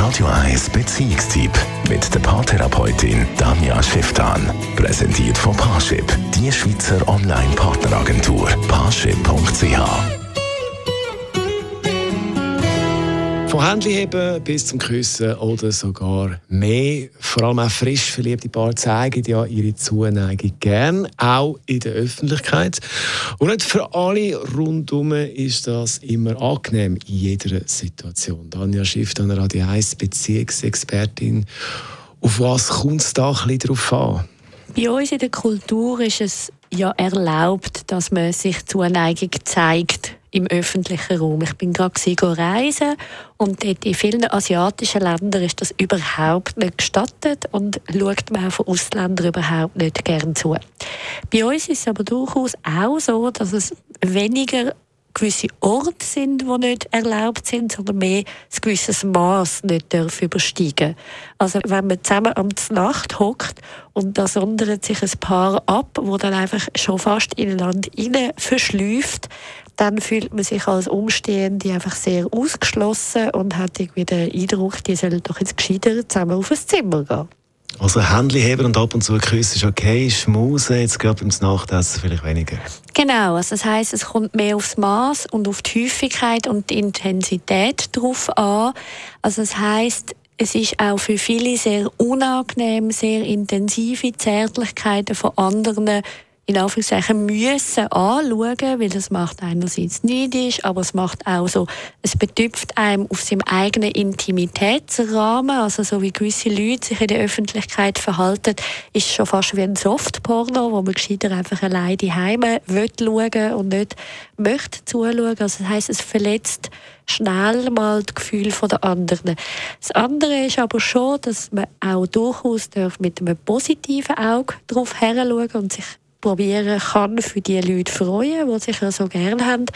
Radio 1 Beziehungstyp mit der Paartherapeutin Danja Schifftan. Präsentiert von Parship, die Schweizer Online-Partneragentur. Parship.ch. Von Händchen bis zum Küssen oder sogar mehr. Vor allem auch frisch verliebte Paare zeigen ja ihre Zuneigung gern, auch in der Öffentlichkeit. Und nicht für alle rundum ist das immer angenehm in jeder Situation. Danja Schifftan, Radio 1 Beziehungsexpertin. Auf was kommt es da ein bisschen drauf an? Bei uns in der Kultur ist es ja erlaubt, dass man sich Zuneigung zeigt im öffentlichen Raum. Ich bin gerade reisen und dort in vielen asiatischen Ländern ist das überhaupt nicht gestattet und schaut man auch von Ausländern überhaupt nicht gern zu. Bei uns ist es aber durchaus auch so, dass es weniger gewisse Orte sind, die nicht erlaubt sind, sondern mehr ein gewisses Maß nicht übersteigen. Also wenn man zusammen am Nacht hockt und da sondert sich ein Paar ab, wo dann einfach schon fast ineinander rein verschläuft, dann fühlt man sich als Umstehende einfach sehr ausgeschlossen und hat irgendwie den Eindruck, die sollen doch jetzt gescheiter zusammen auf ein Zimmer gehen. Also Händchen heben und ab und zu küssen ist okay, schmusen jetzt gerade beim Nachtessen vielleicht weniger. Genau, also das heisst, es kommt mehr aufs Maß und auf die Häufigkeit und die Intensität drauf an. Also das heisst, es ist auch für viele sehr unangenehm, sehr intensive Zärtlichkeiten von anderen in Anführungszeichen müssen anschauen, weil das macht einerseits neidisch, aber es macht auch so, es betüpft einem auf seinem eigenen Intimitätsrahmen, also so wie gewisse Leute sich in der Öffentlichkeit verhalten, ist es schon fast wie ein Softporno, wo man gescheiter einfach allein daheim schauen und nicht möchte zuschauen. Also das heisst, es verletzt schnell mal das Gefühl der anderen. Das andere ist aber schon, dass man auch durchaus mit einem positiven Auge darauf heranschauen und sich probieren kann, für die Leute freuen, die sich ja so gerne haben.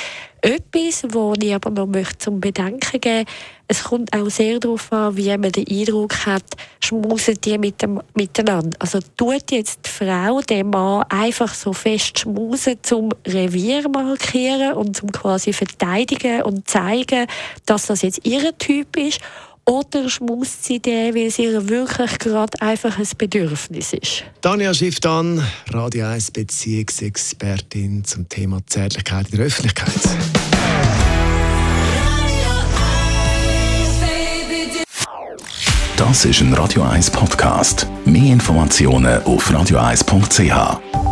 Etwas, was ich aber noch zum Bedenken geben möchte, es kommt auch sehr darauf an, wie man den Eindruck hat, schmusen die miteinander. Also tut jetzt die Frau den Mann einfach so fest schmusen, zum Revier markieren und zum quasi verteidigen und zeigen, dass das jetzt ihr Typ ist, oder schmust sie den, weil es ihr wirklich gerade einfach ein Bedürfnis ist? Danja Schifftan, Radio 1 Beziehungsexpertin zum Thema Zärtlichkeit in der Öffentlichkeit. Das ist ein Radio 1 Podcast. Mehr Informationen auf radio1.ch.